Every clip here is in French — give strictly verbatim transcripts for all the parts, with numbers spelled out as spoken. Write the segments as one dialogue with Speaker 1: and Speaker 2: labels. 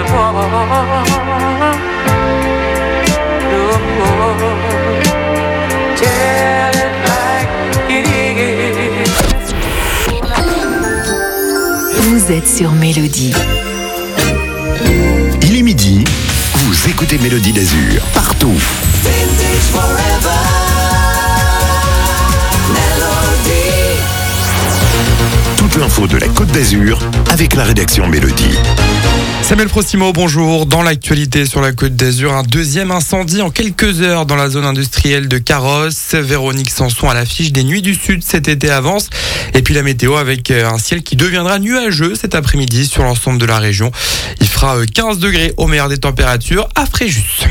Speaker 1: Vous êtes sur Mélodie.
Speaker 2: Il est midi, vous écoutez Mélodie d'Azur, partout. Toute l'info de la Côte d'Azur avec la rédaction Mélodie.
Speaker 3: Samuel Frostimo, bonjour. Dans l'actualité sur la Côte d'Azur, un deuxième incendie en quelques heures dans la zone industrielle de Carros. Véronique Sanson à l'affiche des Nuits du Sud cet été avance. Et puis la météo avec un ciel qui deviendra nuageux cet après-midi sur l'ensemble de la région. Il fera quinze degrés au meilleur des températures à Fréjus.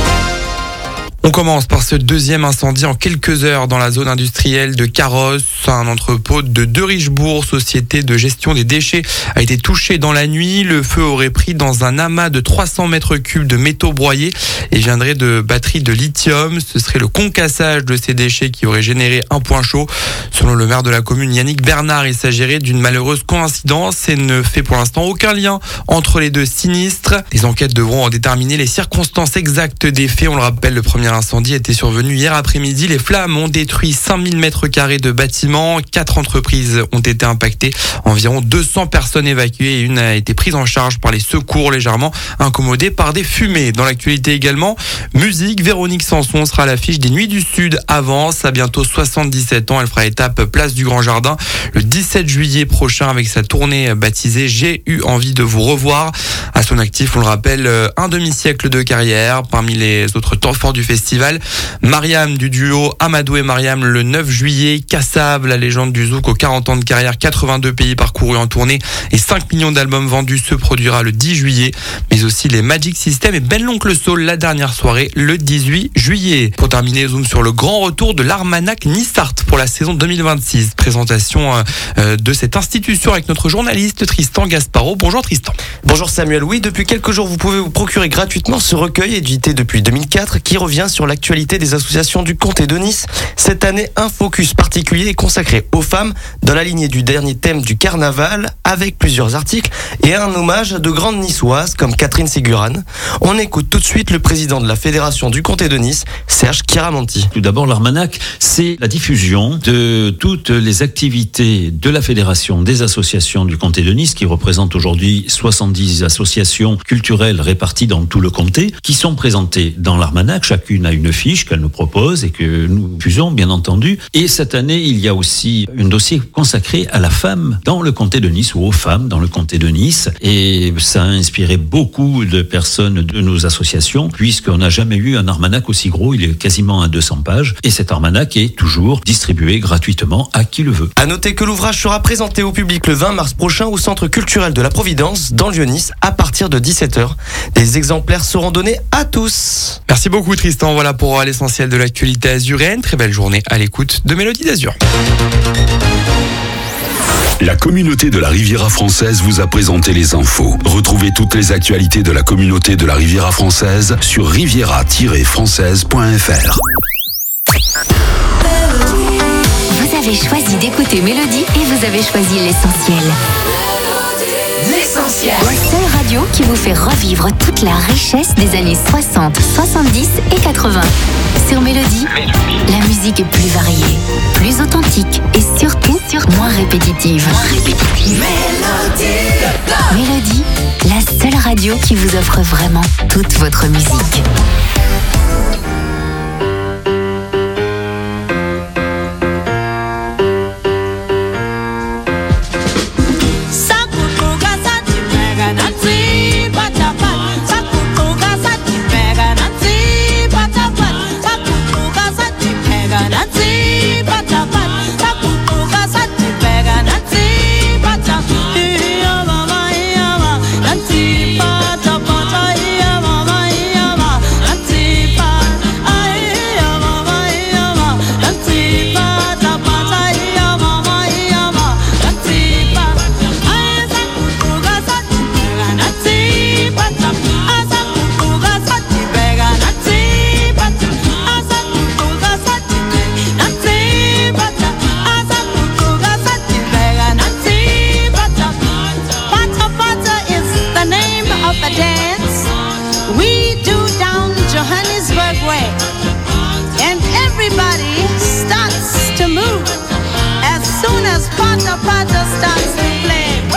Speaker 3: On commence par ce deuxième incendie en quelques heures dans la zone industrielle de Carros. Un entrepôt de De Richebourg, société de gestion des déchets, a été touché dans la nuit. Le feu aurait pris dans un amas de trois cents mètres cubes de métaux broyés et viendrait de batteries de lithium. Ce serait le concassage de ces déchets qui aurait généré un point chaud. Selon le maire de la commune, Yannick Bernard, il s'agirait d'une malheureuse coïncidence et ne fait pour l'instant aucun lien entre les deux sinistres. Les enquêtes devront déterminer les circonstances exactes des faits. On le rappelle, le premier L'incendie était survenu hier après-midi. Les flammes ont détruit cinq mille mètres carrés de bâtiments. Quatre entreprises ont été impactées. Environ deux cents personnes évacuées et une a été prise en charge par les secours, légèrement incommodée par des fumées. Dans l'actualité également, musique, Véronique Sanson sera à l'affiche des Nuits du Sud. Avance, à bientôt soixante-dix-sept ans. Elle fera étape place du Grand Jardin le dix-sept juillet prochain avec sa tournée baptisée J'ai eu envie de vous revoir. À son actif, on le rappelle, un demi-siècle de carrière. Parmi les autres temps forts du festival, Mariam du duo Amadou et Mariam le neuf juillet, Kassav, la légende du zouk aux quarante ans de carrière, quatre-vingt-deux pays parcourus en tournée et cinq millions d'albums vendus se produira le dix juillet, mais aussi les Magic System et Ben l'Oncle Soul la dernière soirée le dix-huit juillet. Pour terminer, zoom sur le grand retour de l'Armanac Nissart pour la saison deux mille vingt-six. Présentation euh, de cette institution avec notre journaliste Tristan Gasparo. Bonjour Tristan.
Speaker 4: Bonjour Samuel. Oui, depuis quelques jours, vous pouvez vous procurer gratuitement ce recueil édité depuis deux mille quatre qui revient sur l'actualité des associations du comté de Nice. Cette année, un focus particulier est consacré aux femmes dans la lignée du dernier thème du carnaval avec plusieurs articles et un hommage à de grandes niçoises comme Catherine Ségurán. On écoute tout de suite le président de la fédération du comté de Nice, Serge Kiramonti.
Speaker 5: Tout d'abord, l'Armanac, c'est la diffusion de toutes les activités de la fédération des associations du comté de Nice qui représente aujourd'hui soixante-dix associations culturelles réparties dans tout le comté qui sont présentées dans l'Armanac. Chacune a une fiche qu'elle nous propose et que nous diffusons, bien entendu. Et cette année, il y a aussi un dossier consacré à la femme dans le comté de Nice ou aux femmes dans le comté de Nice. Et ça a inspiré beaucoup de personnes de nos associations puisqu'on n'a jamais eu un Armanac aussi gros. Il est quasiment à deux cents pages. Et cet Armanac est toujours distribué gratuitement à qui le veut.
Speaker 4: À noter que l'ouvrage sera présenté au public le vingt mars prochain au Centre culturel de la Providence dans le Lieu-Nice à partir de dix-sept heures. Des exemplaires seront donnés à tous.
Speaker 3: Merci beaucoup Tristan. Voilà pour l'essentiel de l'actualité azuréenne. Très belle journée à l'écoute de Mélodie d'Azur.
Speaker 2: La communauté de la Riviera française vous a présenté les infos. Retrouvez toutes les actualités de la communauté de la Riviera française sur riviera tiret française point f r.
Speaker 1: Vous avez choisi d'écouter Mélodie et vous avez choisi l'essentiel. L'essentiel. La seule radio qui vous fait revivre toute la richesse des années soixante, soixante-dix et quatre-vingts. Sur Mélodie, la musique est plus variée, plus authentique et surtout, surtout moins répétitive. Moins répétitive. Mélodie. Mélodie, la seule radio qui vous offre vraiment toute votre musique.
Speaker 6: Nanti give way, and everybody starts to move as soon as Pata Pata starts to play.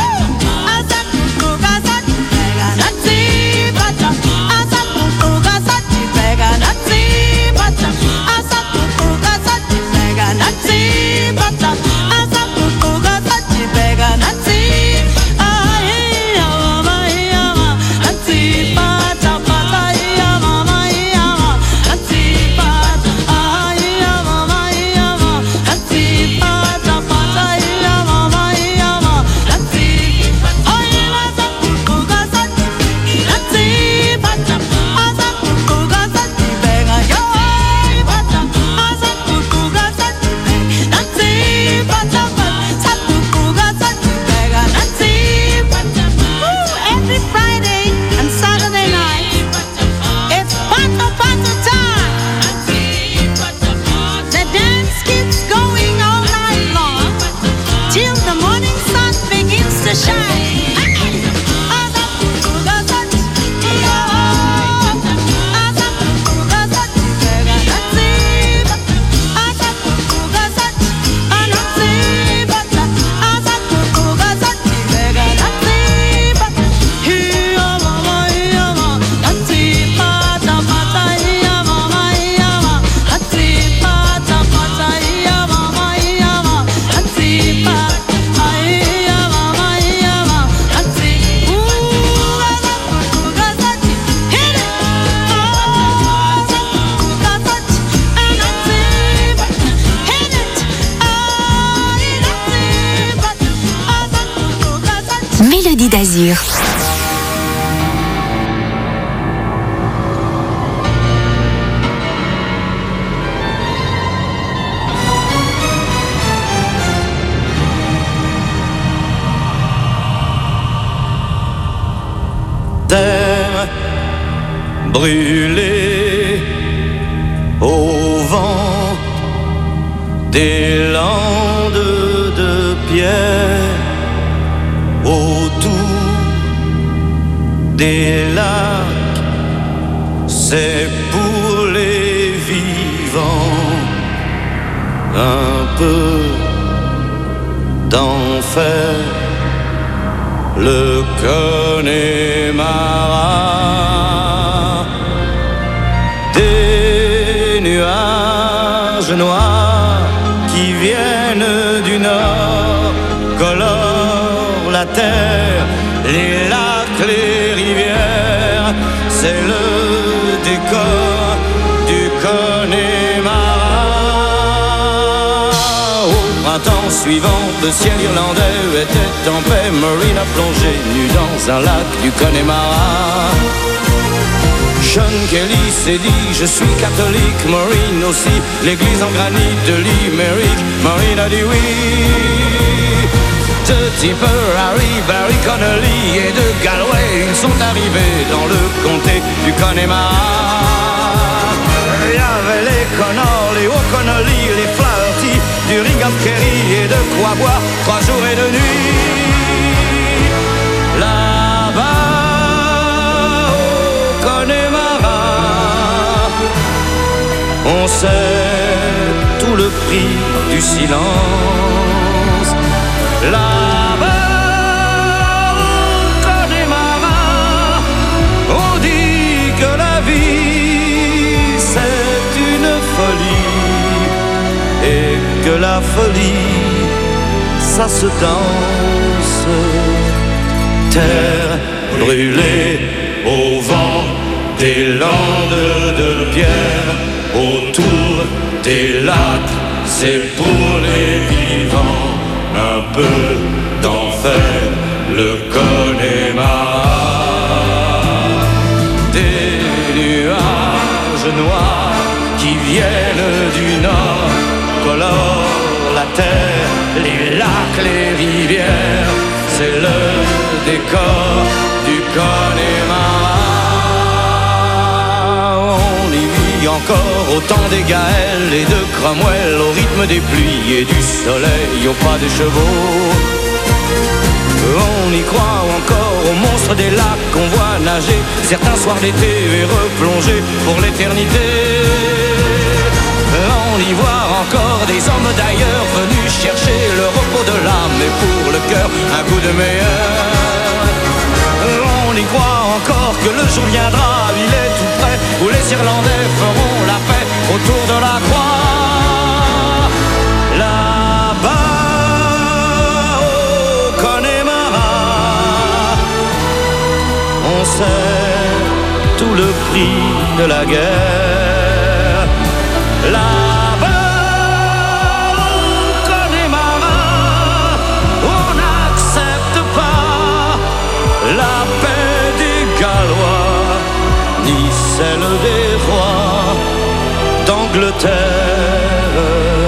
Speaker 1: Mélodie d'Azur.
Speaker 7: Terre brûlée au vent des landes de pierre, autour des lacs, c'est pour les vivants un peu d'enfer. Le Connemara, des nuages noirs qui viennent du nord colorent la terre, les lacs, les rivières, c'est le décor du Connemara. Au printemps suivant, le ciel irlandais était en paix. Maureen a plongé nue dans un lac du Connemara. John Kelly s'est dit je suis catholique, Maureen aussi, l'église en granit de Limerick. Maureen a dit oui. De Tipper, Harry, Barry Connolly et de Galway, ils sont arrivés dans le comté du Connemara. Il y avait les Connors, les O'Connolly, les Flaherty, du Ring of Kerry et de quoi boire trois jours et deux nuits. Là-bas au Connemara, on sait tout le prix du silence. Là-bas au Connemara, on dit que la vie c'est une folie et que la folie ça se danse. Terre brûlée au vent des landes de pierre, autour des lacs, c'est pour les vivants un peu d'enfer, le Connemara. Des nuages noirs qui viennent du nord colorent la terre, les lacs, les rivières, c'est le décor du Connemara. On y vit encore au temps des Gaëls et de Cromwell, au rythme des pluies et du soleil, au pas des chevaux. On y croit encore aux monstres des lacs qu'on voit nager certains soirs d'été et replonger pour l'éternité. On y voit encore des hommes d'ailleurs venus chercher le repos de l'âme et pour le cœur un coup de meilleur. On y croit encore que le jour viendra, il est tout près, où les Irlandais feront la paix autour de la croix. Là-bas au Connemara, on sait tout le prix de la guerre. Là-bas au Connemara, on n'accepte pas la paix des Gallois, ni celle des rois d'Angleterre.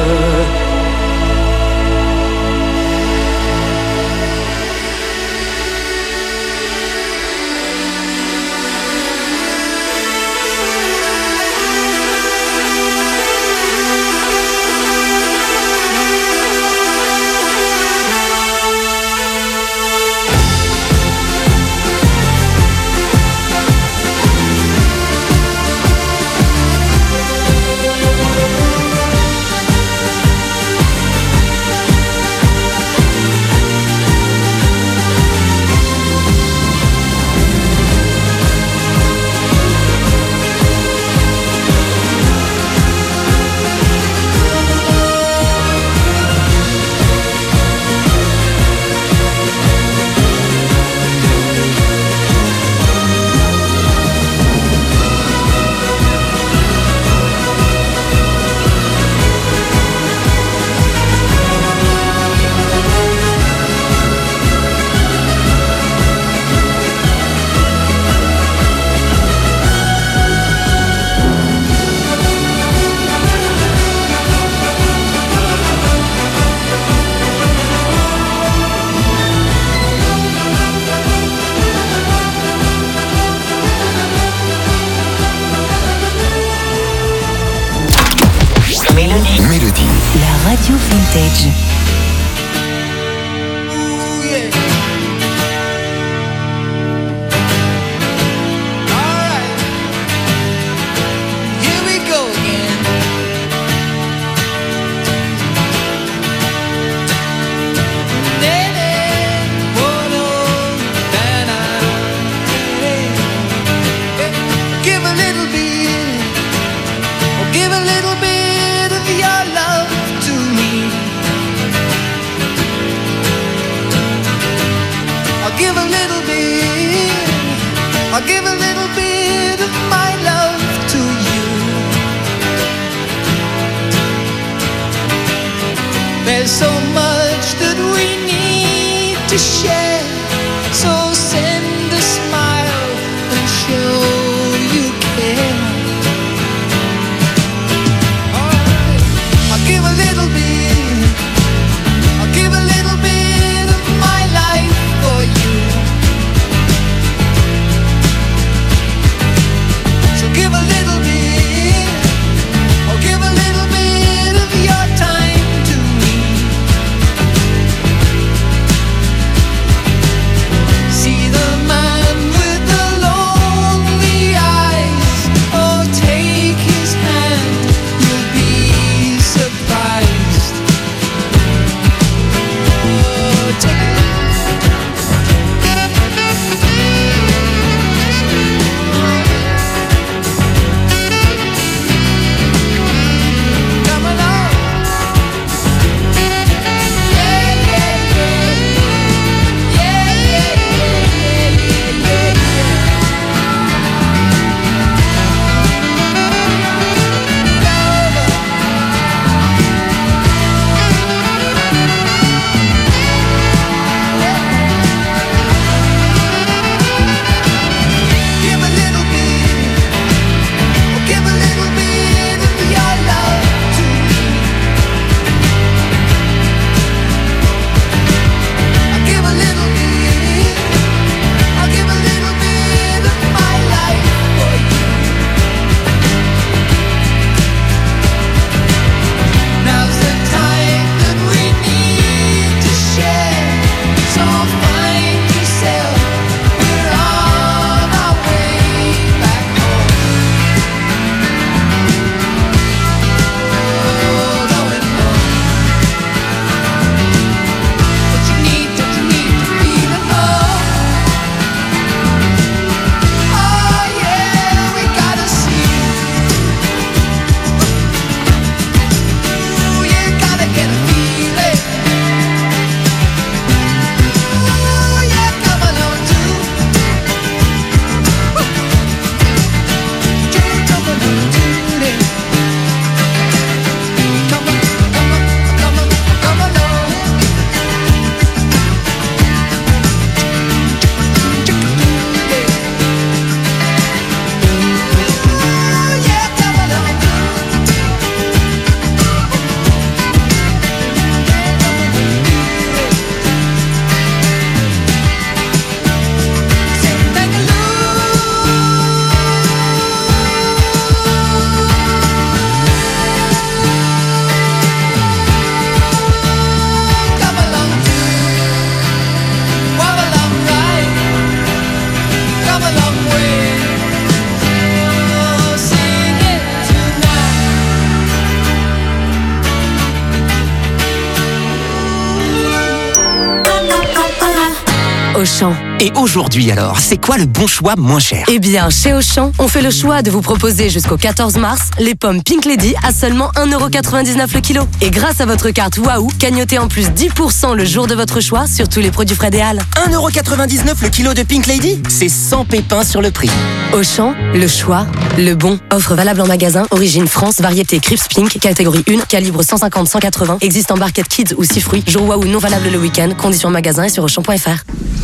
Speaker 2: Mélodie.
Speaker 1: La radio vintage.
Speaker 8: I'll give a little bit of my love to you. There's so much that we need to share, so send a smile and show you care. Alright, I'll give a little bit, I'll give a little bit of my life for you.
Speaker 9: Auchan.
Speaker 10: Et aujourd'hui alors, c'est quoi le bon choix moins cher?
Speaker 9: Eh bien, chez Auchan, on fait le choix de vous proposer jusqu'au quatorze mars les pommes Pink Lady à seulement un euro quatre-vingt-dix-neuf le kilo. Et grâce à votre carte Waouh, gagnotez en plus dix pour cent le jour de votre choix sur tous les produits Fred et Halles.
Speaker 10: un euro quatre-vingt-dix-neuf le kilo de Pink Lady? C'est sans pépins sur le prix.
Speaker 9: Auchan, le choix, le bon. Offre valable en magasin, origine France, variété Crips Pink, catégorie un, calibre cent cinquante à cent quatre-vingts, existe en barquette Kids ou six fruits, jour Waouh non valable le week-end, conditions magasin et sur auchan point f r.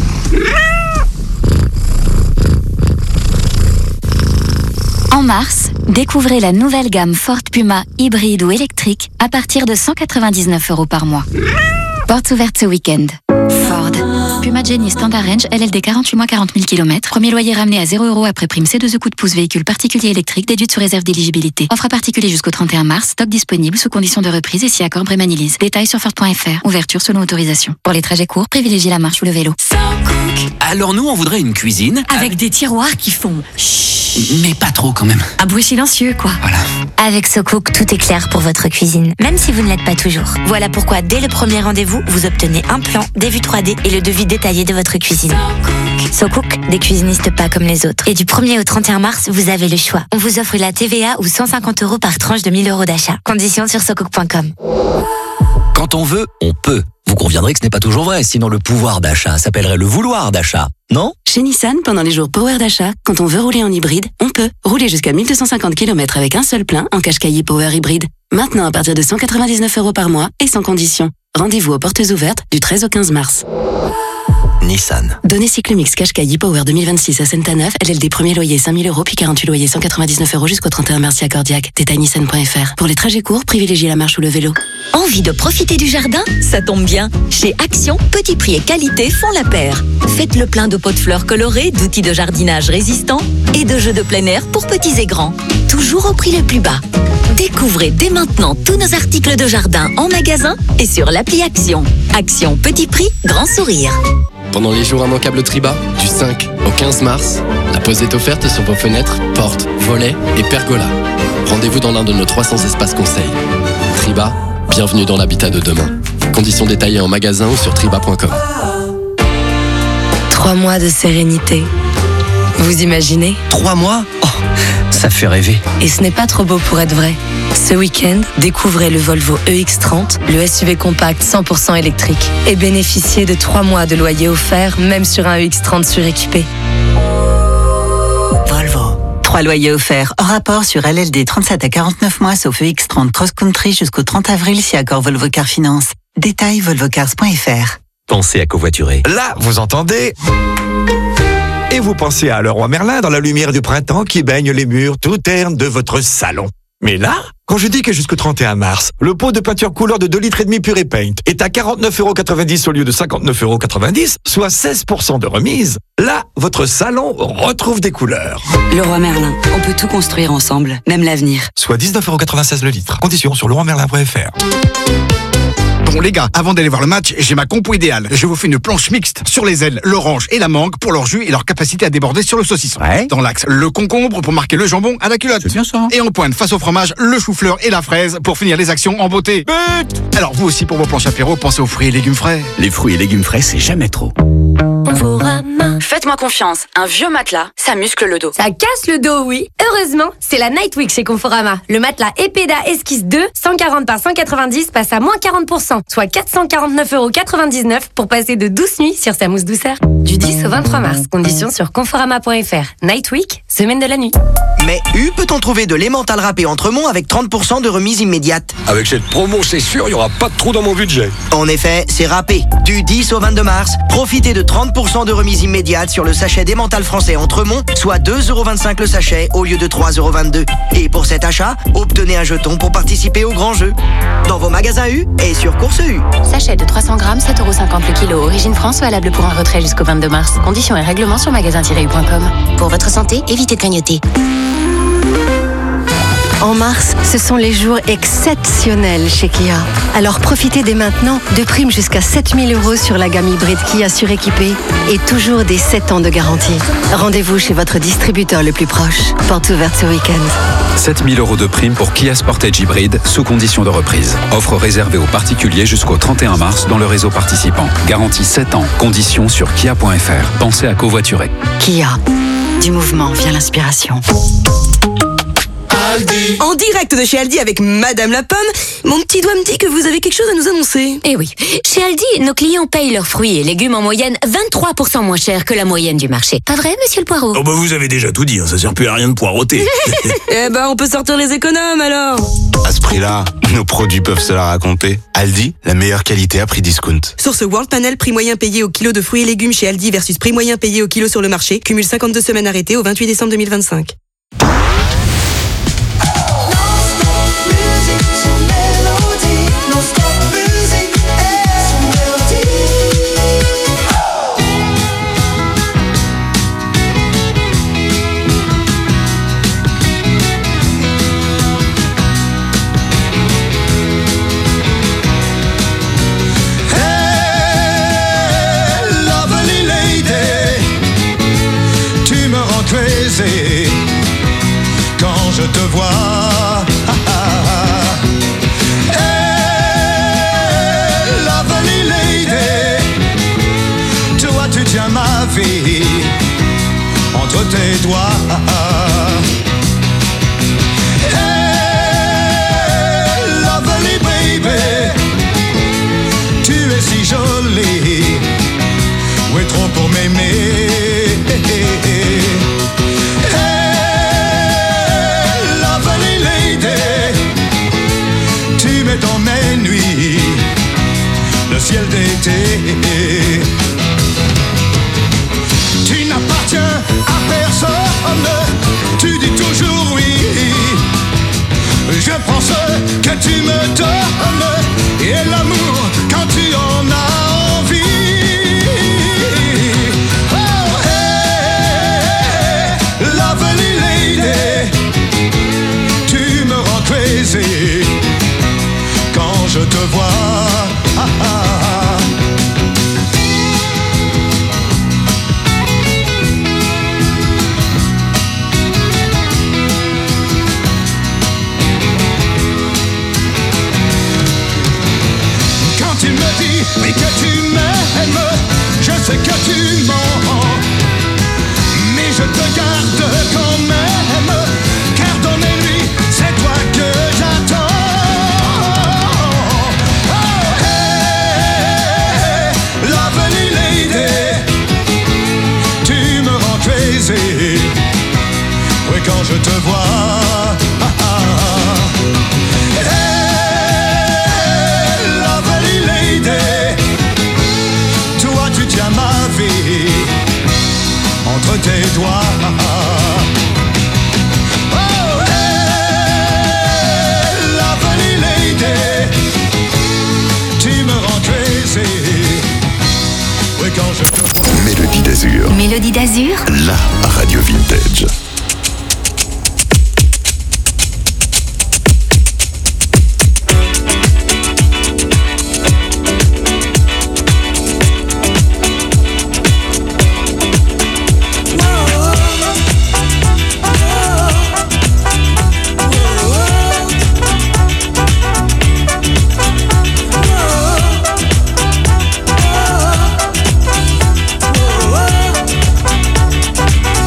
Speaker 1: En mars, découvrez la nouvelle gamme Ford Puma hybride ou électrique à partir de cent quatre-vingt-dix-neuf euros par mois. Portes ouvertes ce week-end. Ford. Puma Genie Standard Range, L L D quarante-huit mois quarante mille kilomètres. Premier loyer ramené à zéro euros après prime C deux E coup de pouce véhicule particulier électrique déduite sous réserve d'éligibilité. Offre à particulier jusqu'au trente et un mars. Stock disponible sous conditions de reprise et si accord Brémanilise. Détails sur Ford point f r. Ouverture selon autorisation. Pour les trajets courts, privilégiez la marche ou le vélo.
Speaker 10: Alors nous, on voudrait une cuisine
Speaker 1: Avec des tiroirs qui font chut.
Speaker 10: mais pas trop quand même.
Speaker 1: Un bruit silencieux, quoi.
Speaker 10: Voilà.
Speaker 11: Avec SoCook, tout est clair pour votre cuisine, même si vous ne l'êtes pas toujours. Voilà pourquoi, dès le premier rendez-vous, vous obtenez un plan, des vues trois D et le devis détaillé de votre cuisine. SoCook, des cuisinistes pas comme les autres. Et du premier au trente et un mars, vous avez le choix. On vous offre la T V A ou cent cinquante euros par tranche de mille euros d'achat. Conditions sur socook point com.
Speaker 12: Quand on veut, on peut. Vous conviendrez que ce n'est pas toujours vrai, sinon le pouvoir d'achat s'appellerait le vouloir d'achat, non?
Speaker 9: Chez Nissan, pendant les jours Power d'achat, quand on veut rouler en hybride, on peut. Rouler jusqu'à mille deux cent cinquante kilomètres avec un seul plein en Qashqai Power Hybride. Maintenant à partir de cent quatre-vingt-dix-neuf euros par mois et sans condition. Rendez-vous aux portes ouvertes du treize au quinze mars.
Speaker 12: Nissan.
Speaker 9: Données Cyclomix Qashqai Power deux mille vingt-six à Senta-Neuf, L L D premier loyer cinq mille euros puis quarante-huit loyers cent quatre-vingt-dix-neuf euros jusqu'au trente et un mars si accordiaque. Détail nissan point f r. Pour les trajets courts, privilégiez la marche ou le vélo.
Speaker 13: Envie de profiter du jardin? Ça tombe bien. Chez Action, petit prix et qualité font la paire. Faites le plein de pots de fleurs colorés, d'outils de jardinage résistants et de jeux de plein air pour petits et grands. Toujours au prix le plus bas. Découvrez dès maintenant tous nos articles de jardin en magasin et sur l'appli Action. Action, petit prix, grand sourire.
Speaker 14: Pendant les jours immanquables Triba, du cinq au quinze mars, la pause est offerte sur vos fenêtres, portes, volets et pergolas. Rendez-vous dans l'un de nos trois cents espaces conseils. Triba, bienvenue dans l'habitat de demain. Conditions détaillées en magasin ou sur triba point com.
Speaker 9: Trois mois de sérénité. Vous imaginez?
Speaker 12: Trois mois? Oh, ça fait rêver.
Speaker 9: Et ce n'est pas trop beau pour être vrai. Ce week-end, découvrez le Volvo E X trente, le S U V compact cent pour cent électrique. Et bénéficiez de trois mois de loyer offert, même sur un E X trente suréquipé.
Speaker 15: Volvo. Trois loyers offerts hors rapport sur L L D trente-sept à quarante-neuf mois, sauf E X trente cross-country jusqu'au trente avril si accord Volvo Car Finance. Détail volvo cars point f r.
Speaker 12: Pensez à covoiturer.
Speaker 16: Là, vous entendez? Et vous pensez à Leroy Merlin dans la lumière du printemps qui baigne les murs tout ternes de votre salon. Mais là, quand je dis que jusqu'au trente et un mars, le pot de peinture couleur de deux litres et demi Pure et Paint est à quarante-neuf euros quatre-vingt-dix au lieu de cinquante-neuf euros quatre-vingt-dix, soit seize pour cent de remise, là, votre salon retrouve des couleurs.
Speaker 17: Leroy Merlin, on peut tout construire ensemble, même l'avenir.
Speaker 16: Soit dix-neuf euros quatre-vingt-seize le litre. Conditions sur leroy merlin point f r.
Speaker 18: Bon les gars, avant d'aller voir le match, j'ai ma compo idéale. Je vous fais une planche mixte sur les ailes, l'orange et la mangue pour leur jus et leur capacité à déborder sur le saucisson. Ouais. Dans l'axe, le concombre pour marquer le jambon à la culotte. C'est bien ça. Et en pointe, face au fromage, le chou-fleur et la fraise pour finir les actions en beauté. But Alors vous aussi pour vos planches apéro, pensez aux fruits et légumes frais.
Speaker 12: Les fruits et légumes frais, c'est jamais trop.
Speaker 19: Faites-moi confiance, un vieux matelas, ça muscle le dos.
Speaker 20: Ça casse le dos, oui. Heureusement, c'est la Night Week chez Conforama. Le matelas Epeda Esquisse deux, cent quarante par cent quatre-vingt-dix, passe à moins quarante pour cent, soit quatre cent quarante-neuf euros quatre-vingt-dix-neuf pour passer de douze nuits sur sa mousse douceur. Du dix au vingt-trois mars, conditions sur conforama point f r. Night Week, semaine de la nuit.
Speaker 10: Mais U peut-on trouver de l'emmental râpé Entremont avec trente pour cent de remise immédiate?
Speaker 21: Avec cette promo, c'est sûr, il n'y aura pas de trou dans mon budget.
Speaker 10: En effet, c'est râpé. Du dix au vingt-deux mars, profitez de trente pour cent de remise immédiate sur le sachet d'emmental français Entremont, soit deux euros vingt-cinq le sachet au lieu de trois euros vingt-deux. Et pour cet achat, obtenez un jeton pour participer au grand jeu. Dans vos magasins U et sur Course U.
Speaker 11: Sachet de trois cents grammes, sept euros cinquante le kilo. Origine France, valable pour un retrait jusqu'au vingt-deux mars. Conditions et règlements sur magasin tiret u point com. Pour votre santé, évitez de grignoter.
Speaker 5: En mars, ce sont les jours exceptionnels chez Kia. Alors profitez dès maintenant de primes jusqu'à sept mille euros sur la gamme hybride Kia suréquipée et toujours des sept ans de garantie. Rendez-vous chez votre distributeur le plus proche. Porte ouverte ce week-end.
Speaker 22: sept mille euros de prime pour Kia Sportage hybride sous condition de reprise. Offre réservée aux particuliers jusqu'au trente et un mars dans le réseau participant. Garantie sept ans. Conditions sur kia point f r. Pensez à covoiturer.
Speaker 15: Kia. Du mouvement vient l'inspiration.
Speaker 23: Aldi. En direct de chez Aldi avec Madame la Pomme, mon petit doigt me dit que vous avez quelque chose à nous annoncer.
Speaker 11: Eh oui, chez Aldi, nos clients payent leurs fruits et légumes en moyenne vingt-trois pour cent moins cher que la moyenne du marché. Pas vrai, monsieur le Poireau?
Speaker 24: Oh bah vous avez déjà tout dit, hein, ça sert plus à rien de poireauter.
Speaker 23: Eh ben on peut sortir les économes alors.
Speaker 25: À ce prix-là, nos produits peuvent se la raconter. Aldi, la meilleure qualité à prix discount.
Speaker 23: Sur ce World Panel, prix moyen payé au kilo de fruits et légumes chez Aldi versus prix moyen payé au kilo sur le marché, cumule cinquante-deux semaines arrêtées au vingt-huit décembre deux mille vingt-cinq.
Speaker 7: Quand je te vois, hey, lovely lady, toi tu tiens ma vie entre tes doigts. Hey, lovely baby, tu es si jolie, où est trop pour m'aimer. Dans mes nuits, le ciel d'été. Tu n'appartiens à personne, tu dis toujours oui. Je prends ce que tu me donnes et l'amour quand tu en as envie. Oh, hey, lovely lady, tu me rends crazy quand je te vois. Ah, ah, ah. Quand tu me dis oui que tu m'aimes, je sais que tu mens, mais je te garde quand même, car dans mes nuits c'est toi que j'attends. Oui, quand je te vois, ah, ah, ah. Hey, lovely lady, toi tu tiens ma vie entre tes doigts. Oh, hey, lovely lady, tu me rends crazy. Oui, quand je te vois.
Speaker 2: Mélodie d'Azur.
Speaker 1: Mélodie d'Azur.
Speaker 2: La radio vintage.
Speaker 7: Oh,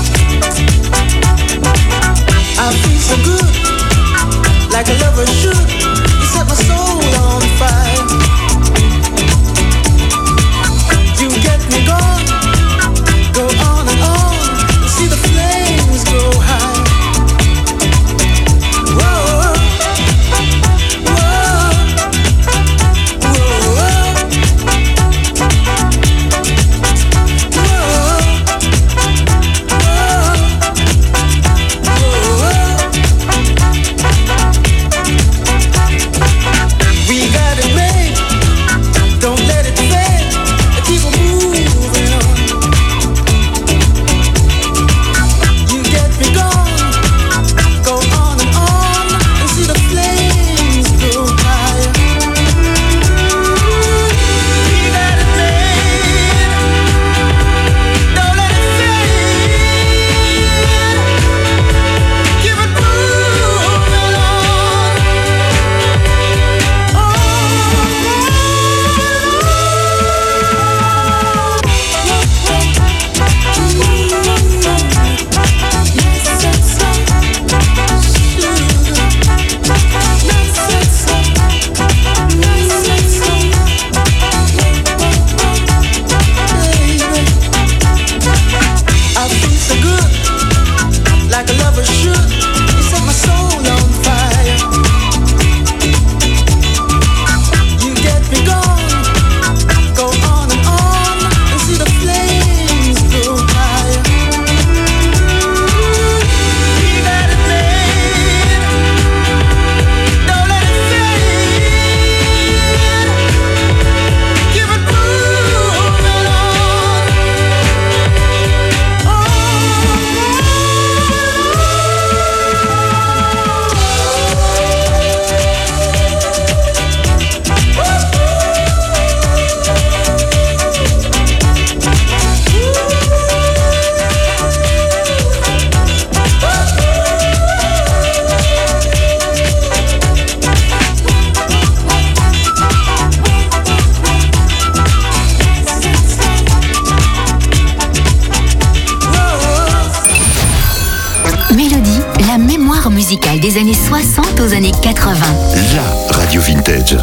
Speaker 1: Mélodie, la mémoire musicale des années soixante aux années quatre-vingts.
Speaker 2: La radio vintage.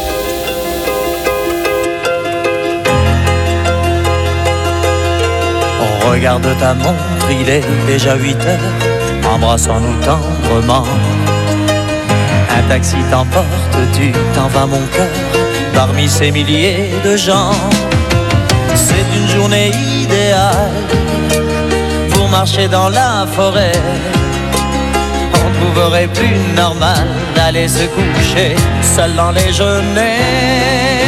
Speaker 3: On regarde ta montre, il est déjà huit heures. Embrassons-nous tendrement. Un taxi t'emporte, tu t'en vas mon cœur, parmi ces milliers de gens. C'est une journée idéale pour marcher dans la forêt. On trouverait plus normal d'aller se coucher seul dans les genêts.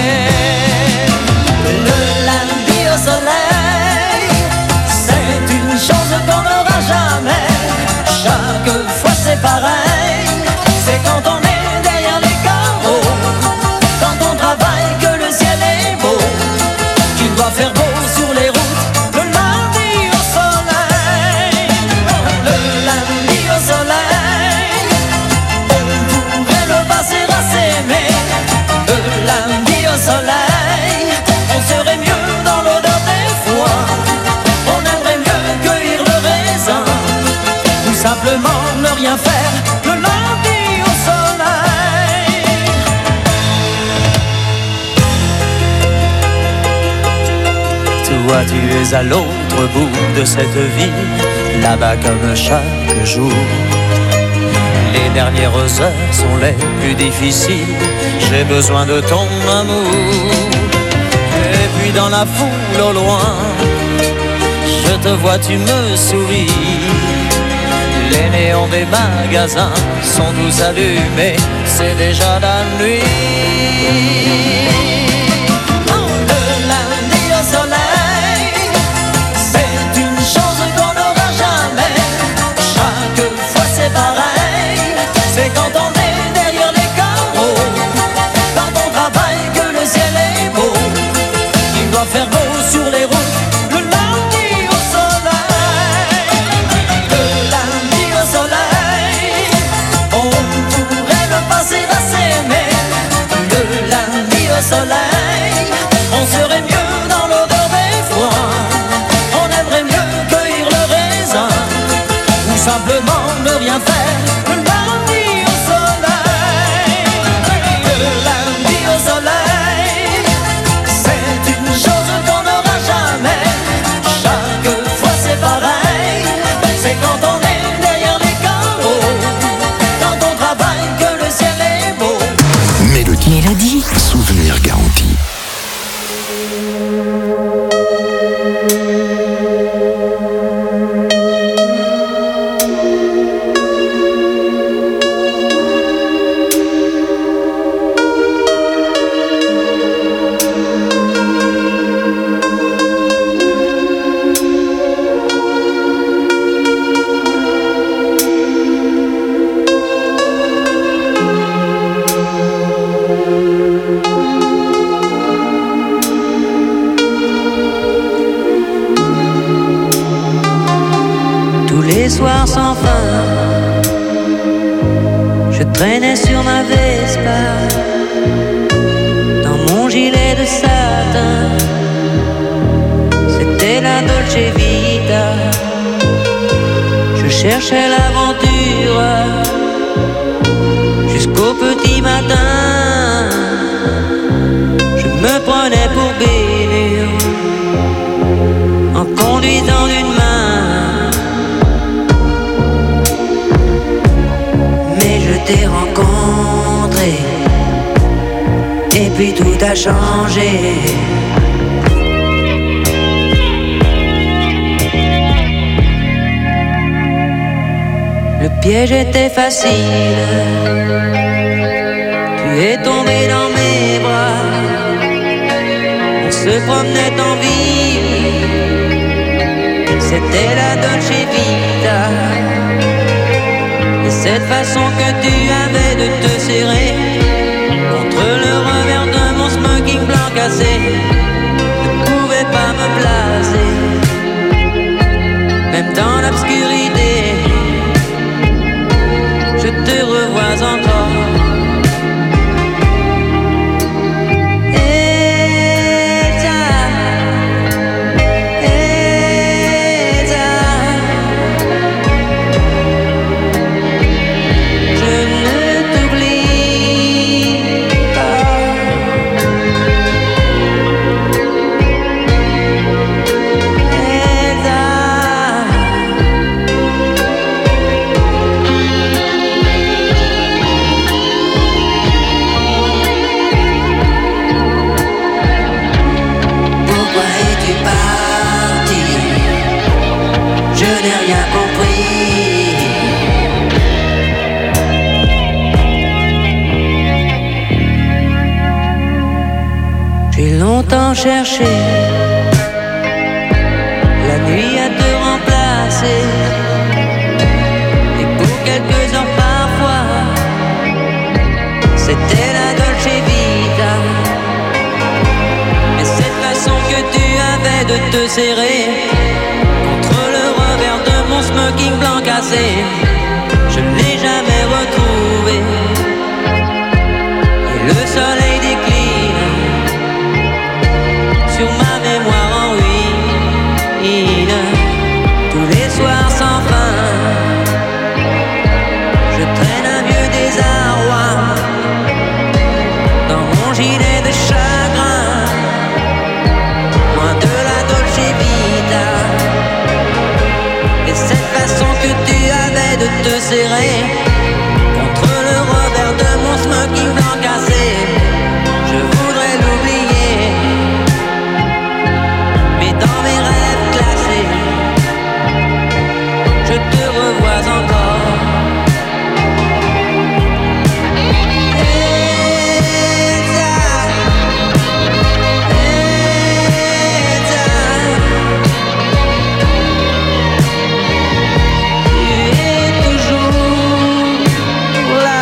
Speaker 3: Le lundi au soleil, c'est une chose qu'on n'aura jamais. Chaque fois c'est pareil, c'est quand on est derrière les carreaux, quand on travaille que le ciel est beau. Il doit faire beau sur les routes, le lundi au soleil. Le lundi au soleil, on pourrait le passer à s'aimer. Le lundi au soleil, on serait mieux dans l'odeur des foins. On aimerait mieux cueillir le raisin, ou simplement ne rien faire. Le lundi au soleil. Toi tu es à l'autre bout de cette ville, là-bas comme chaque jour. Les dernières heures sont les plus difficiles, j'ai besoin de ton amour. Et puis dans la foule au loin, je te vois, tu me souris. Les néons des magasins sont tous allumés, c'est déjà la nuit. Oh, le lundi au soleil, c'est une chose qu'on n'aura jamais. Chaque fois c'est pareil, c'est quand on est derrière les carreaux, quand on travaille que le ciel est beau. Il doit faire beau sur les routes, le lundi au soleil. Le lundi au soleil, on pourrait le passer à s'aimer. Le lundi au soleil, on serait mieux dans l'odeur des foins. On aimerait mieux cueillir le raisin, ou simplement ne rien faire. Le lundi au soleil, le lundi au soleil, c'est une chose qu'on n'aura jamais. Chaque fois c'est pareil, c'est quand on est derrière les carreaux, quand on travaille que le ciel est beau.
Speaker 2: Mélodie.
Speaker 1: Mélodie.
Speaker 2: Souvenir garanti.
Speaker 3: Tous les soirs sans fin, je traînais sur ma Vespa, dans mon gilet de satin. C'était la Dolce Vita. Je cherchais l'aventure jusqu'au petit matin. Je me prenais pour Bénur en conduisant d'une main. Mais je t'ai rencontré et puis tout a changé. Le piège était facile, tu es tombé dans mes bras. On se promenait en ville, c'était la Dolce Vita. Et cette façon que tu avais de te serrer contre le revers de mon smoking blanc cassé ne pouvait pas me placer. Même dans l'obscurité, je te revois encore. Elsa, Elsa, pourtant cherché la nuit à te remplacer. Et pour quelques heures parfois, c'était la Dolce Vita. Mais cette façon que tu avais de te serrer contre le revers de mon smoking blanc cassé, je ne l'ai jamais retrouvé. Et le soleil décline sur ma mémoire en ruine. Tous les soirs sans fin, je traîne un vieux désarroi dans mon gilet de chagrin, loin de la Dolce Vita. Et cette façon que tu avais de te serrer contre le revers de mon smoking blanc cassé, je voudrais l'oublier, mais dans mes rêves classés, je te revois encore. Elsa, Elsa, tu es toujours là.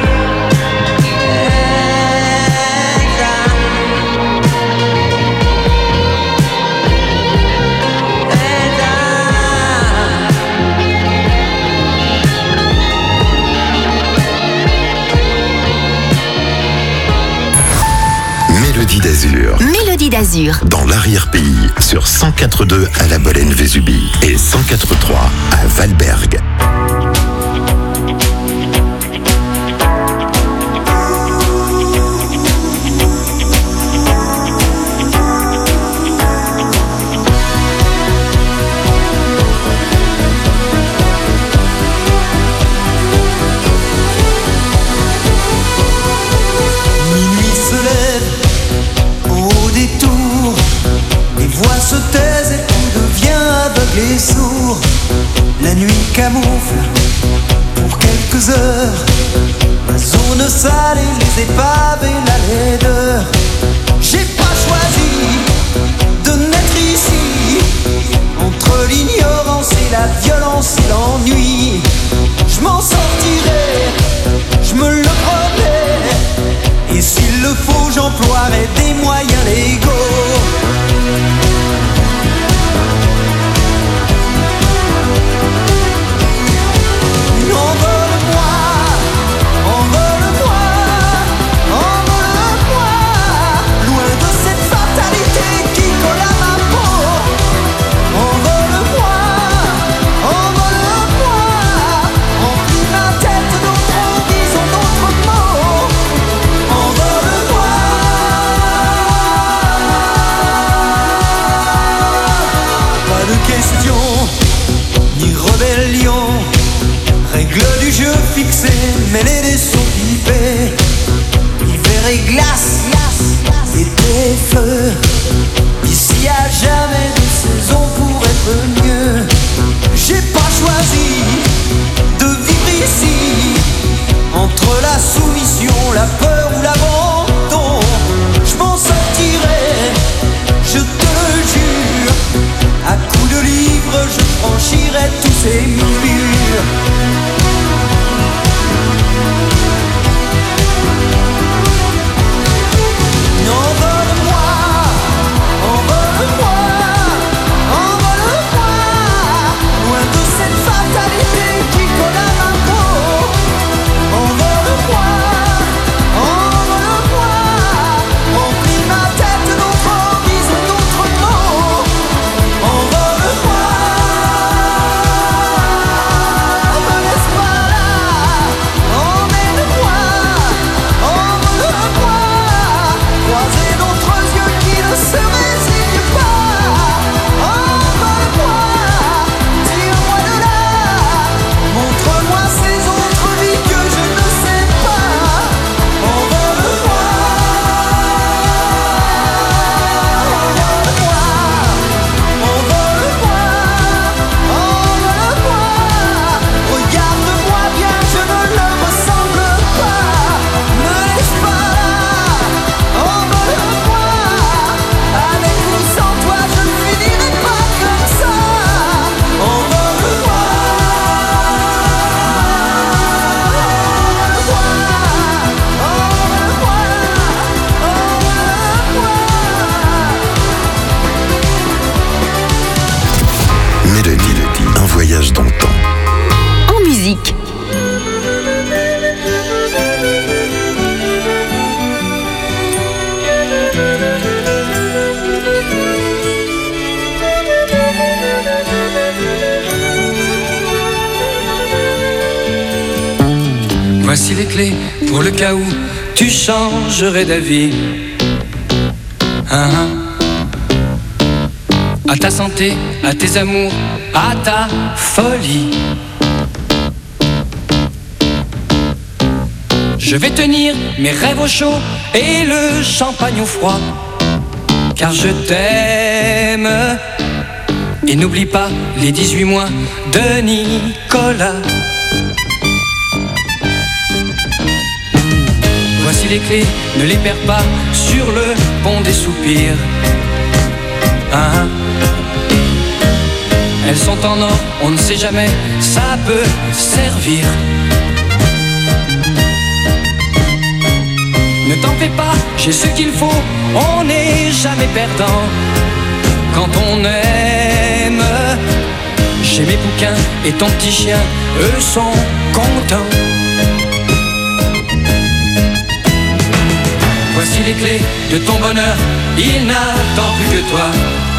Speaker 2: Mélodie d'Azur.
Speaker 1: Mélodie d'Azur.
Speaker 2: Dans l'arrière-pays, sur cent quatre virgule deux à la Bolène-Vésubie et cent quatre virgule trois à Valberg.
Speaker 3: Minuit se lève au détour, les voix se taisent et tout devient aveugle et sourd. La nuit camoufle pour quelques heures la zone sale et les épaves et la laideur. J'ai pas choisi de naître ici, entre l'ignorance et la violence et l'ennui. Je m'en sortirai, je me le promets, et s'il le faut j'emploierai des moyens légaux. Envole-moi, envole-moi, envole-moi, loin de cette fatalité qui colle à ma peau. Envole-moi, envole-moi, remplis ma tête d'autres disons d'autres mots. Envole-moi. Pas de question, ni rébellion, règle du jeu fixée, mêlée des sons pipés. Hiver et glace, été et feu. Ici y'a jamais de saison pour être mieux. J'ai pas choisi de vivre ici, entre la soumission, la peur ou l'abandon. Je m'en sortirai, je te le jure. À coups de livres, je franchirai tous ces murs. Envole-moi, envole-moi, envole-moi, loin de cette fatalité qui colle à ma peau. Envole-moi, envole-moi, remplis ma tête d'autres horizons, d'autres mots. Envole-moi.
Speaker 4: Voici les clés pour le cas où tu changerais d'avis. Hein, hein. À ta santé, à tes amours, à ta folie. Je vais tenir mes rêves au chaud et le champagne au froid, car je t'aime. Et n'oublie pas les dix-huit mois de Nicolas. Voici les clés, ne les perds pas sur le pont des soupirs. Hein? Elles sont en or, on ne sait jamais, ça peut servir. Ne t'en fais pas, j'ai ce qu'il faut, on n'est jamais perdant quand on aime. J'ai mes bouquins et ton petit chien, eux sont contents. Voici les clés de ton bonheur, il n'attend plus que toi.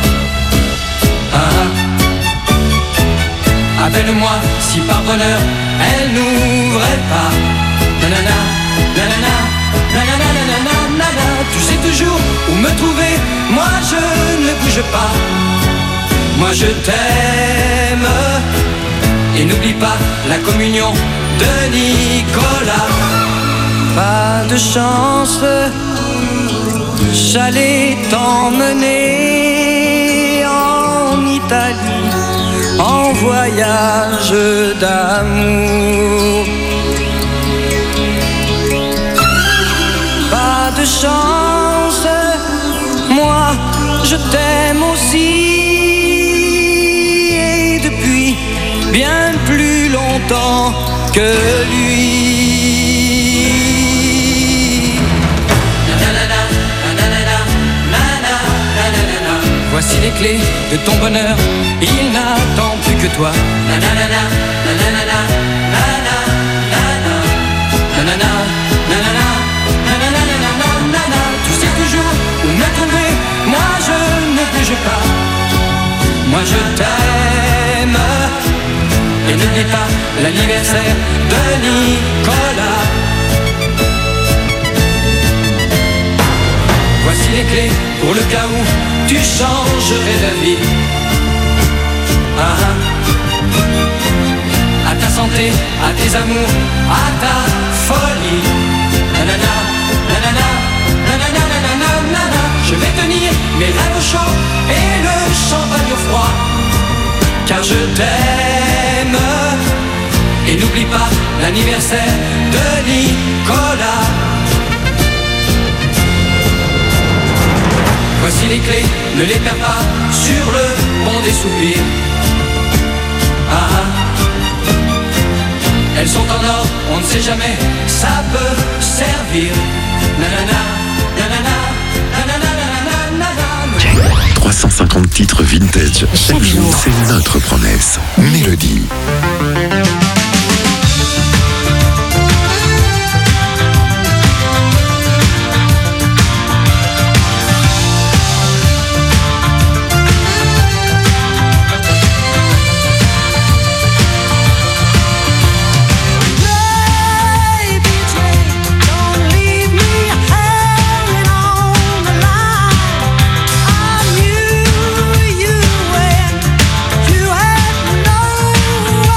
Speaker 4: Ah, appelle-moi si par bonheur elle n'ouvrait pas. Nanana, nanana, nanana, nanana, nanana. Tu sais toujours où me trouver, moi je ne bouge pas. Moi je t'aime. Et n'oublie pas la communion de Nicolas. Pas de chance, j'allais t'emmener en Italie, en voyage d'amour. Pas de chance, moi je t'aime aussi, et depuis bien plus longtemps que lui. Voici les clés de ton bonheur, il n'attend plus que toi. Nanana, nanana, nanana, nanana, nanana, nanana, nanana. Tu sais toujours où me trouver, moi je ne bouge pas. Moi je t'aime. Et n'oublie pas l'anniversaire de Nicolas. Voici les clés pour le cas où tu changerais d'avis. Ah, à ta santé, à tes amours, à ta folie. Nanana, nanana, nanana, nanana, nanana. Je vais tenir mes rêves au chaud et le champagne au froid, car je t'aime. Et n'oublie pas l'anniversaire de Nicolas. Voici les clés, ne les perds pas sur le pont des soupirs. Ah, elles sont en or, on ne sait jamais, ça peut servir. Nanana, nanana, nanana, nanana, nanana.
Speaker 2: trois cent cinquante titres vintage chaque jour, c'est notre promesse. Mélodie.
Speaker 3: You had no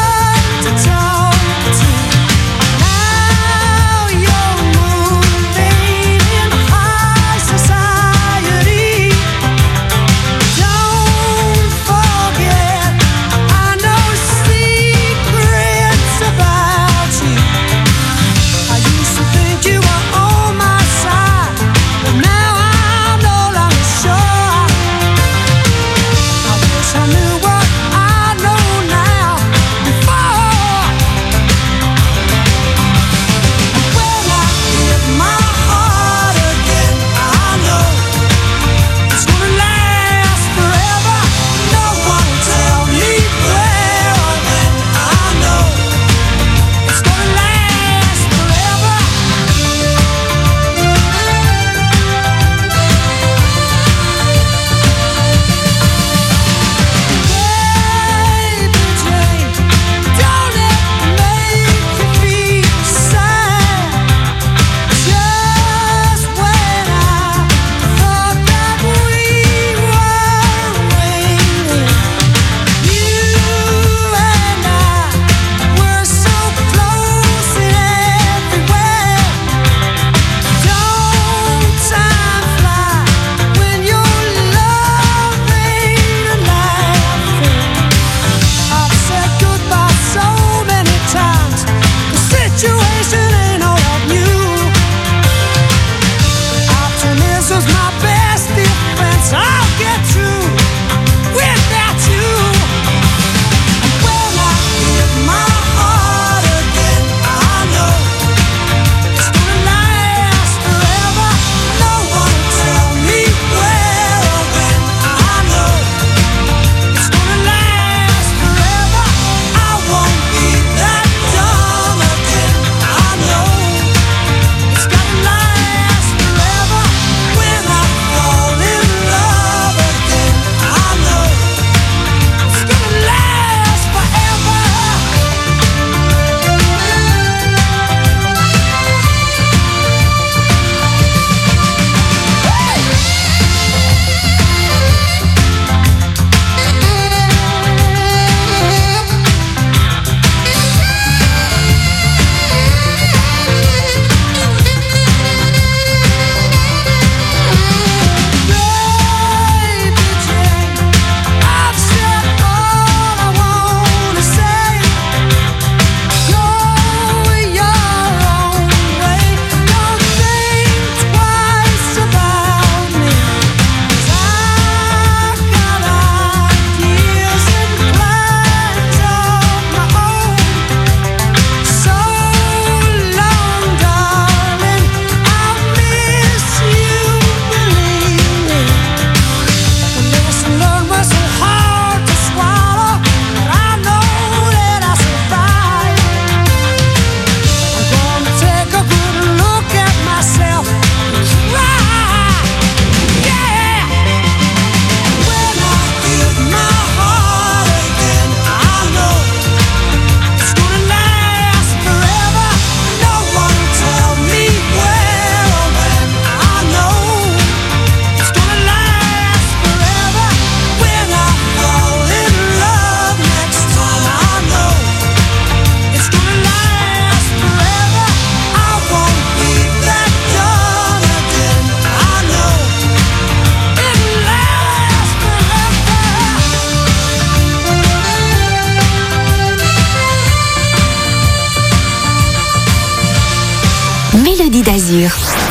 Speaker 1: Mélodie d'Azur.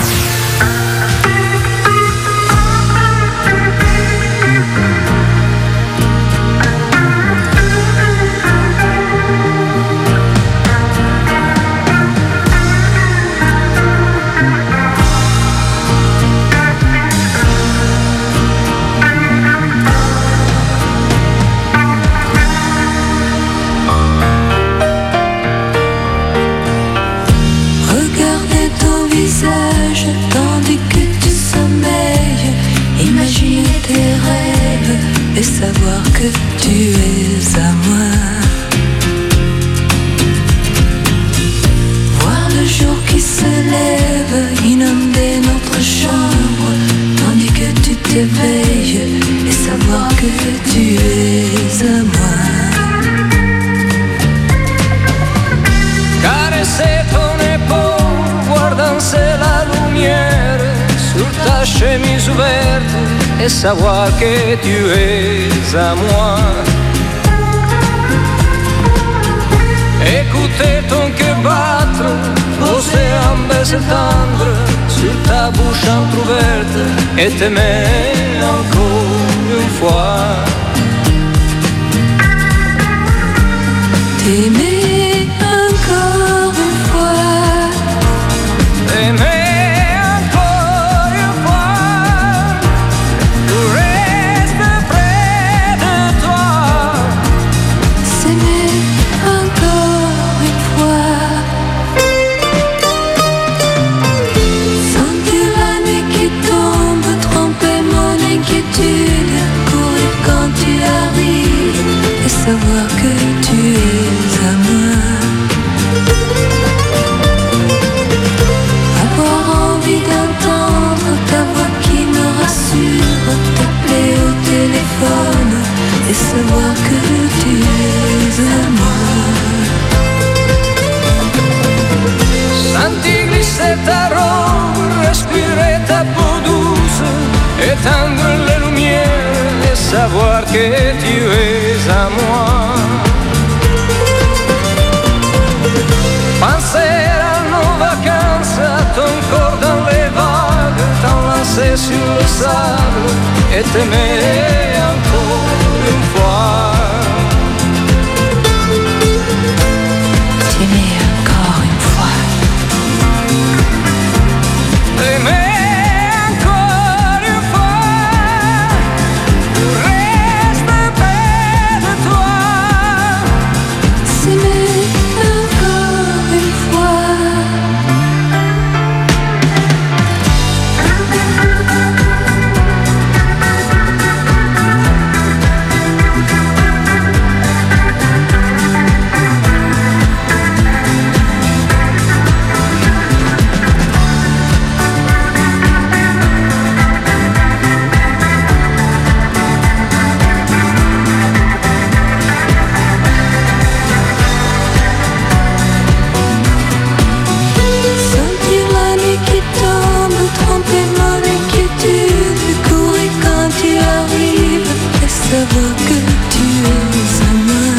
Speaker 6: Et savoir que tu es à moi. Voir le jour qui se lève, inonder notre chambre, tandis que tu t'éveilles. Et savoir que tu es à moi.
Speaker 4: Caresser ton épaule, voir danser la lumière sur ta chemise ouverte. Et savoir que tu es à moi. Écouter ton cœur battre, poser un baiser tendre sur ta bouche entrouverte et t'aimer encore une fois.
Speaker 6: T'aimer encore une fois.
Speaker 4: T'aimer.
Speaker 6: Savoir que tu es à moi. Avoir envie d'entendre ta voix qui me rassure, t'appeler au téléphone et savoir que tu es à moi.
Speaker 4: Sentir glisser ta robe, respirer ta peau douce, éteindre les lumières et savoir que tu es à moi. Penser à nos vacances, à ton corps dans les vagues, t'enlacer sur le sable et t'aimer encore une fois.
Speaker 6: T'aimer encore une fois.
Speaker 4: T'aimer.
Speaker 6: Savoir que tu es à moi.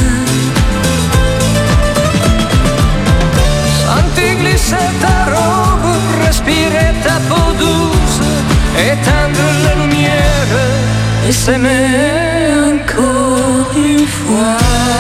Speaker 4: Sentir glisser ta robe, respirer ta peau douce, éteindre les lumières et s'aimer encore une fois.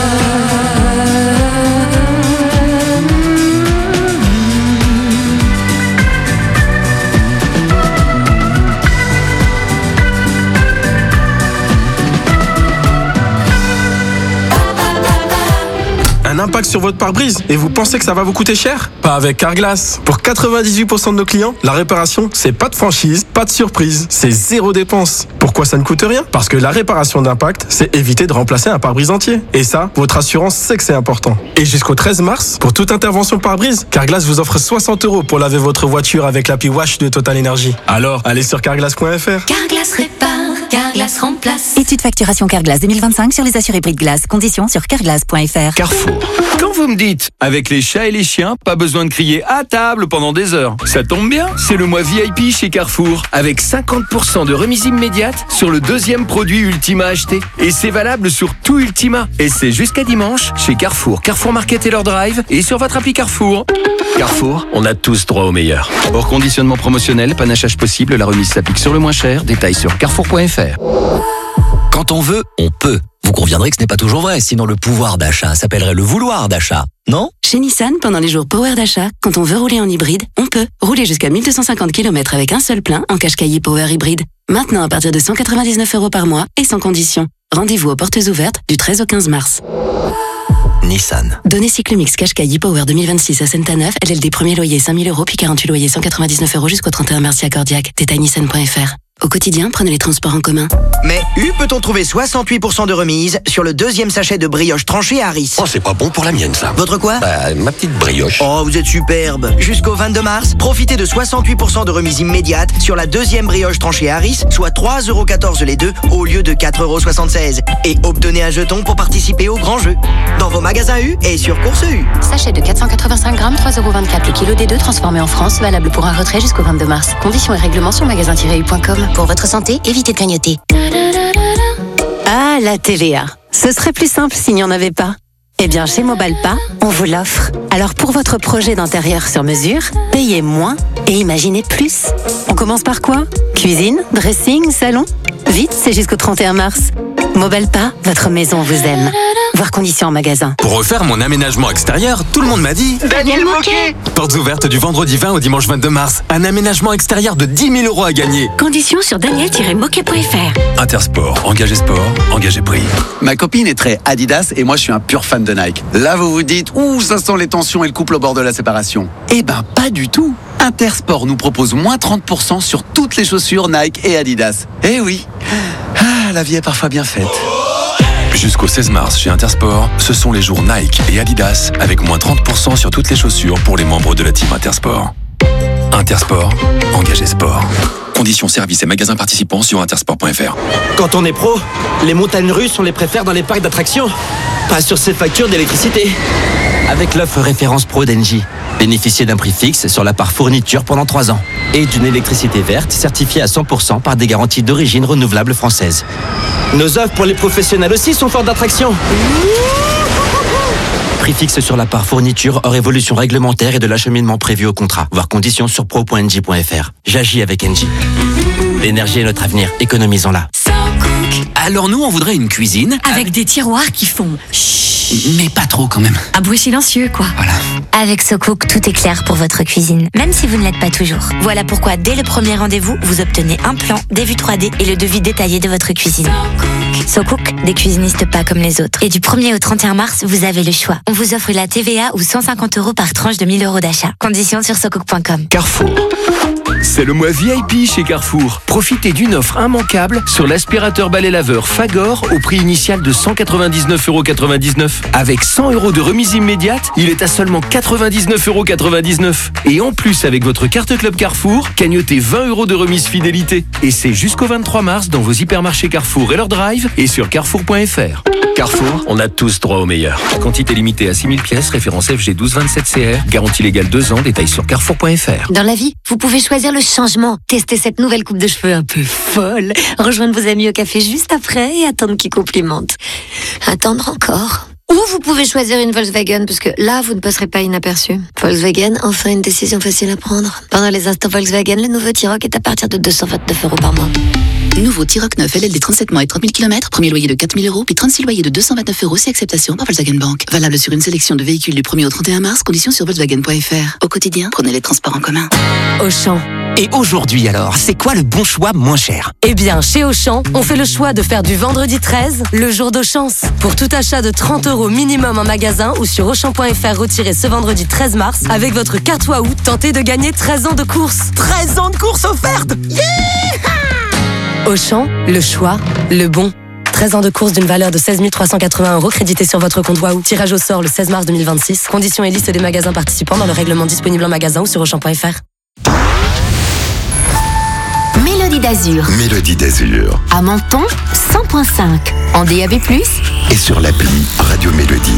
Speaker 8: Un impact sur votre pare-brise et vous pensez que ça va vous coûter cher? Pas avec Carglass. Pour quatre-vingt-dix-huit pour cent de nos clients, la réparation, c'est pas de franchise, pas de surprise, c'est zéro dépense. Pourquoi ça ne coûte rien? Parce que la réparation d'impact, c'est éviter de remplacer un pare-brise entier. Et ça, votre assurance sait que c'est important. Et jusqu'au treize mars, pour toute intervention pare-brise, Carglass vous offre soixante euros pour laver votre voiture avec l'appli Wash de Total Energy. Alors, allez sur carglass point f r.
Speaker 1: Carglass répare.
Speaker 11: Carglass remplace.
Speaker 15: Étude facturation Carglass deux mille vingt-cinq sur les assurés prix de glace. Conditions sur carglass point f r.
Speaker 9: Carrefour. Quand vous me dites, avec les chats et les chiens, pas besoin de crier à table pendant des heures. Ça tombe bien, c'est le mois V I P chez Carrefour. Avec cinquante pour cent de remise immédiate sur le deuxième produit Ultima acheté. Et c'est valable sur tout Ultima. Et c'est jusqu'à dimanche chez Carrefour, Carrefour Market et leur drive et sur votre appli Carrefour. Carrefour, on a tous droit au meilleur. Hors conditionnement promotionnel, panachage possible, la remise s'applique sur le moins cher. Détails sur carrefour point f r.
Speaker 12: Quand on veut, on peut. Vous conviendrez que ce n'est pas toujours vrai, sinon le pouvoir d'achat s'appellerait le vouloir d'achat, non ?
Speaker 13: Chez Nissan, pendant les jours Power d'achat, quand on veut rouler en hybride, on peut. Rouler jusqu'à mille deux cent cinquante kilomètres avec un seul plein en Qashqai Power Hybride. Maintenant à partir de cent quatre-vingt-dix-neuf euros par mois et sans condition. Rendez-vous aux portes ouvertes du treize au quinze mars.
Speaker 12: Nissan.
Speaker 13: Données Cyclomix Qashqai Power deux mille vingt-six à Saint-Neuf, L L D premier loyer cinq mille euros puis quarante-huit loyers cent quatre-vingt-dix-neuf euros jusqu'au trente et un mars si accordiaque. Détail nissan point f r. Au quotidien, prenez les transports en commun.
Speaker 10: Mais U peut-on trouver soixante-huit pour cent de remise sur le deuxième sachet de brioche tranchée Harris.
Speaker 21: Oh, c'est pas bon pour la mienne, ça.
Speaker 10: Votre quoi?
Speaker 21: Bah, ma petite brioche.
Speaker 10: Oh, vous êtes superbe. Jusqu'au vingt-deux mars, profitez de soixante-huit pour cent de remise immédiate sur la deuxième brioche tranchée Harris, soit trois euros quatorze les deux au lieu de quatre euros soixante-seize. Et obtenez un jeton pour participer au grand jeu. Dans vos magasins U et sur Course U.
Speaker 13: Sachet de quatre cent quatre-vingt-cinq grammes, trois euros vingt-quatre le kilo des deux transformé en France, valable pour un retrait jusqu'au vingt-deux mars. Conditions et règlements sur magasin tiret u point com.
Speaker 1: Pour votre santé, évitez de grignoter.
Speaker 13: Ah, la T V A. Ce serait plus simple s'il n'y en avait pas. Eh bien, chez Mobalpa, on vous l'offre. Alors, pour votre projet d'intérieur sur mesure, payez moins et imaginez plus. On commence par quoi? Cuisine, dressing, salon? Vite, c'est jusqu'au trente et un mars. Mobalpa, votre maison vous aime. Voir conditions en magasin.
Speaker 14: Pour refaire mon aménagement extérieur, tout le monde m'a dit
Speaker 13: Daniel Moquet.
Speaker 14: Portes ouvertes du vendredi vingt au dimanche vingt-deux mars. Un aménagement extérieur de dix mille euros à gagner.
Speaker 13: Conditions sur daniel tiret moquet point f r.
Speaker 22: Intersport, engagé sport, engagé prix.
Speaker 16: Ma copine est très Adidas et moi je suis un pur fan de Nike. Là vous vous dites, ouh ça sent les tensions et le couple au bord de la séparation. Eh ben pas du tout. Intersport nous propose moins trente pour cent sur toutes les chaussures Nike et Adidas. Eh oui, ah, la vie est parfois bien faite.
Speaker 22: Jusqu'au seize mars chez Intersport, ce sont les jours Nike et Adidas avec moins trente pour cent sur toutes les chaussures pour les membres de la team Intersport. Intersport, engagé sport. Conditions services et magasins participants sur intersport point f r.
Speaker 17: Quand on est pro, les montagnes russes, on les préfère dans les parcs d'attractions, pas sur ces factures d'électricité.
Speaker 26: Avec l'offre référence Pro d'Engie, bénéficiez d'un prix fixe sur la part fourniture pendant trois ans et d'une électricité verte certifiée à cent pour cent par des garanties d'origine renouvelable française.
Speaker 17: Nos offres pour les professionnels aussi sont fortes d'attraction.
Speaker 26: Prix fixe sur la part fourniture hors évolution réglementaire et de l'acheminement prévu au contrat. Voir conditions sur pro point engie point f r. J'agis avec Engie. L'énergie est notre avenir, économisons-la.
Speaker 12: Alors nous, on voudrait une cuisine
Speaker 13: Avec, avec des tiroirs qui font chut,
Speaker 12: mais pas trop quand même.
Speaker 13: À bruit silencieux, quoi.
Speaker 12: Voilà.
Speaker 11: Avec SoCook, tout est clair pour votre cuisine, même si vous ne l'êtes pas toujours. Voilà pourquoi, dès le premier rendez-vous, vous obtenez un plan, des vues trois D et le devis détaillé de votre cuisine. SoCook, des cuisinistes pas comme les autres. Et du premier au trente et un mars, vous avez le choix. On vous offre la T V A ou cent cinquante euros par tranche de mille euros d'achat. Conditions sur socook point com.
Speaker 9: Carrefour. C'est le mois V I P chez Carrefour. Profitez d'une offre immanquable sur l'aspirateur balai laveur Fagor au prix initial de cent quatre-vingt-dix-neuf euros quatre-vingt-dix-neuf. Avec cent euros de remise immédiate, il est à seulement quatre-vingt-dix-neuf euros quatre-vingt-dix-neuf. Et en plus, avec votre carte Club Carrefour, cagnotez vingt euros de remise fidélité. Et c'est jusqu'au vingt-trois mars dans vos hypermarchés Carrefour et leur drive et sur carrefour point f r. Carrefour, on a tous droit au meilleur. Quantité limitée à six mille pièces, référence F G douze vingt-sept C R, garantie légale deux ans, détails sur carrefour point f r.
Speaker 1: Dans la vie, vous pouvez choisir le changement. Tester cette nouvelle coupe de cheveux un peu folle. Rejoindre vos amis au café juste après et attendre qu'ils complimentent. Attendre encore. Ou vous pouvez choisir une Volkswagen, parce que là, vous ne passerez pas inaperçu. Volkswagen, enfin une décision facile à prendre. Pendant les instants Volkswagen, le nouveau T-Roc est à partir de deux cent vingt-neuf euros par mois.
Speaker 13: Nouveau T-Roc neuf L L D trente-sept mois et trente mille kilomètres, premier loyer de quatre mille euros, puis trente-six loyers de deux cent vingt-neuf euros si acceptation par Volkswagen Bank. Valable sur une sélection de véhicules du premier au trente et un mars, conditions sur volkswagen point f r. Au quotidien, prenez les transports en commun.
Speaker 27: Auchan.
Speaker 26: Et aujourd'hui alors, c'est quoi le bon choix moins cher?
Speaker 27: Eh bien, chez Auchan, on fait le choix de faire du vendredi treize le jour de chance. Pour tout achat de trente euros minimum en magasin ou sur auchan point f r retiré ce vendredi treize mars, avec votre carte Waouh, tentez de gagner treize ans de course.
Speaker 26: treize ans de course offerte. Yeah!
Speaker 27: Auchan, le choix, le bon. treize ans de course d'une valeur de seize mille trois cent quatre-vingts euros crédité sur votre compte Waouh. Tirage au sort le seize mars deux mille vingt-six. Conditions et liste des magasins participants dans le règlement disponible en magasin ou sur auchan point f r.
Speaker 1: Mélodie. Mélodie d'Azur.
Speaker 2: Mélodie d'Azur.
Speaker 1: À Menton, cent point cinq. En D A B plus,
Speaker 2: et sur l'appli Radio Mélodie.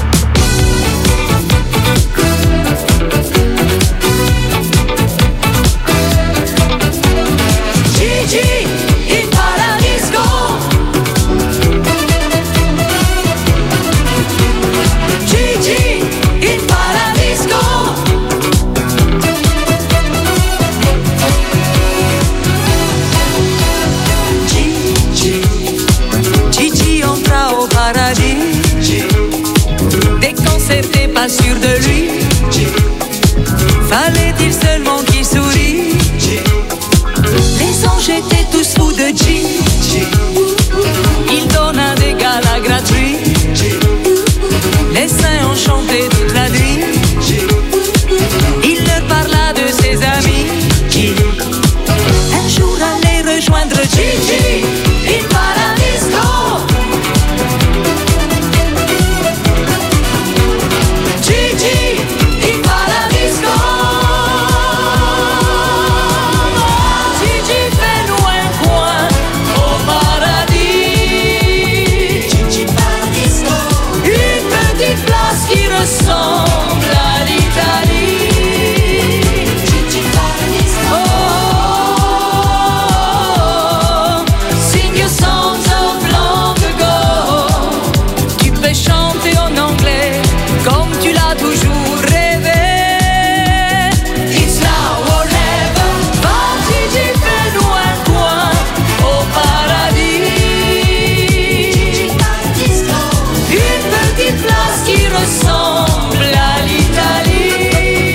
Speaker 3: Gigi in Paradisco. Gigi in Paradisco. Gigi, Gigi entra au paradis. Déconcerté, pas sûr de lui. Fallait-il seulement qu'il sourie? Les anges étaient tous fous de Gigi. Il donna des galas gratuits. Les saints ont chanté toute la nuit. Il leur parla de ses amis qui un jour allaient rejoindre Gigi in Paradisco. Gigi in Paradisco. Gigi fait-nous un coin au paradis. Gigi Paradisco. Une petite place qui ressemble à l'Italie. Gigi Paradisco. Oh, sing your songs of long ago. Tu peux chanter en anglais comme tu l'as toujours rêvé. It's now or never. Va Gigi, fais-nous un coin au paradis. Gigi Paradisco. Une petite place qui ressemble à l'Italie.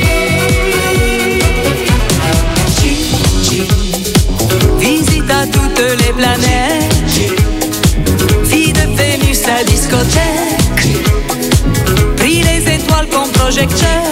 Speaker 3: Gigi visita toutes les planètes. Fille de Vénus à discothèque. Pris les étoiles comme projecteur.